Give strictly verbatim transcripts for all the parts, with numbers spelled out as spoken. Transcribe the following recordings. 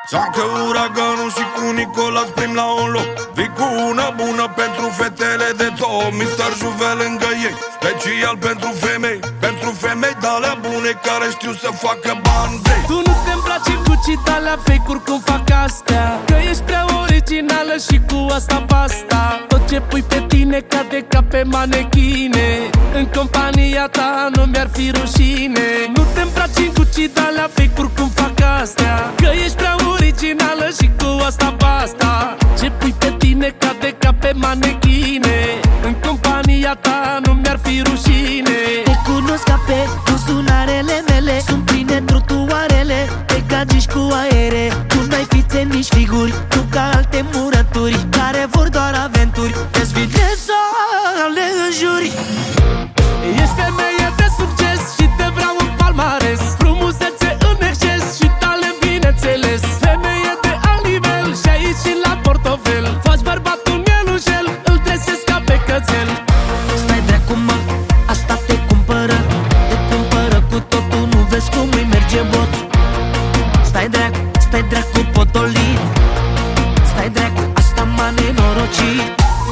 Țancă uraganul și cu Nicolas prim la un loc. Vii cu una bună pentru fetele de top. mister Juve lângă ei, special pentru femei. Pentru femei d-alea bune care știu să facă bani. Tu nu te-mi place cu citale fake-uri cum fac astea, că ești prea originală și cu asta basta. Tot ce pui pe tine cade ca pe manechine. În compania ta nu mi-ar fi rușine. Nu te-mi place cu citale fake-uri cum fac astea, că ești prea originală și cu asta basta. Ce pui pe tine cade ca pe manechine. În compania ta nu mi-ar fi rușine. Te cunosc ca pe buzunarele mele. Sunt pline trotuarele, pe gagici cu aere. Tu n-ai fițe nici figuri, tu ca alte murături care vor doar aventuri. Te sfidez să le înjuri. Ești femeie de succes și te vreau în palmares. Frumusețe în exces și talent bineînțeles. Femeie de alt nivel și aici și la portofel. Faci bărbatul mielușel, îl tresesc ca pe cățel. Stai dracu mă, asta te cumpără. Te cumpără cu totul, nu vezi cum îi merge bot. Stai dracu, stai dracu potolit. Stai dracu, asta m-a nenorocit.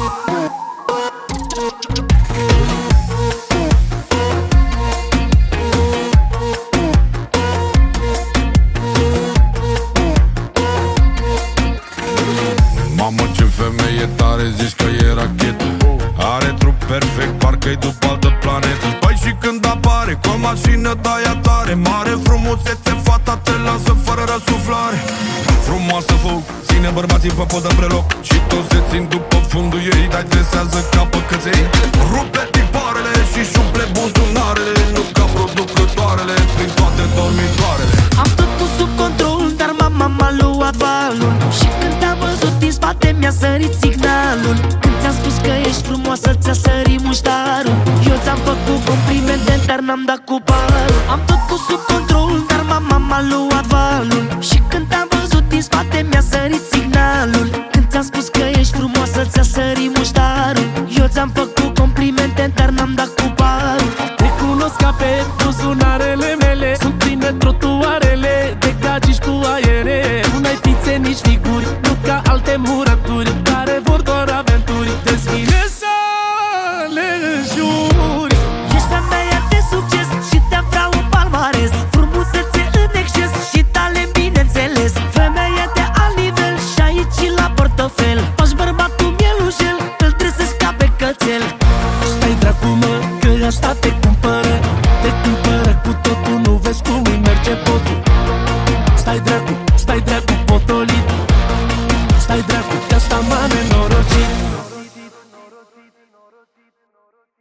Mamă, ce femeie tare, zici că e rachetă. Are trup perfect, parcă-i după altă planetă. Păi și când apare cu o mașină de-aia tare, mare frumusețe, fata te lasă fără răsuflare. Frumoasă foc, ține bărbații pe podă preloc. Și toți se țin după fundul ei, dar dresează ca păcăței. Rupe tiparele și-și umple buzunarele, nu ca producătoarele prin toate dormitoarele. Am totul sub control, dar mama m-a luat valul. Și când te-am văzut din spate mi-a sărit signalul. Când ți-am spus că ești frumoasă ți-a sărit muștarul. Eu ți-am făcut complimente, dar n-am dat cu parul. Am totul sub control, dar mama m-a luat valul. Și când te-am văzut din spate mi-a sărit signalul. Când ți-am spus că ești frumoasă ți-a sărit muștarul. Eu ți-am făcut complimente, dar n-am dat cu parul. Te cunosc ca pe buzunarele mele. Sunt pline trotuarele, de gagici cu aere. Tu n-ai fițe nici figuri, nu ca alte murături care vor doar aventuri. Te-ți vine să le înjuri. Ești femeie de succes și te vreau în palmares. Frumusețe în exces și talent bineînțeles. Femeie de alt nivel și aici și la portofel. Faci bărbatul mielușel, îl tresesc ca pe cățel. Stai dracu mă, că asta te cumpără. Te cumpără cu totul, nu vezi cum îi merge potul. Stai dracu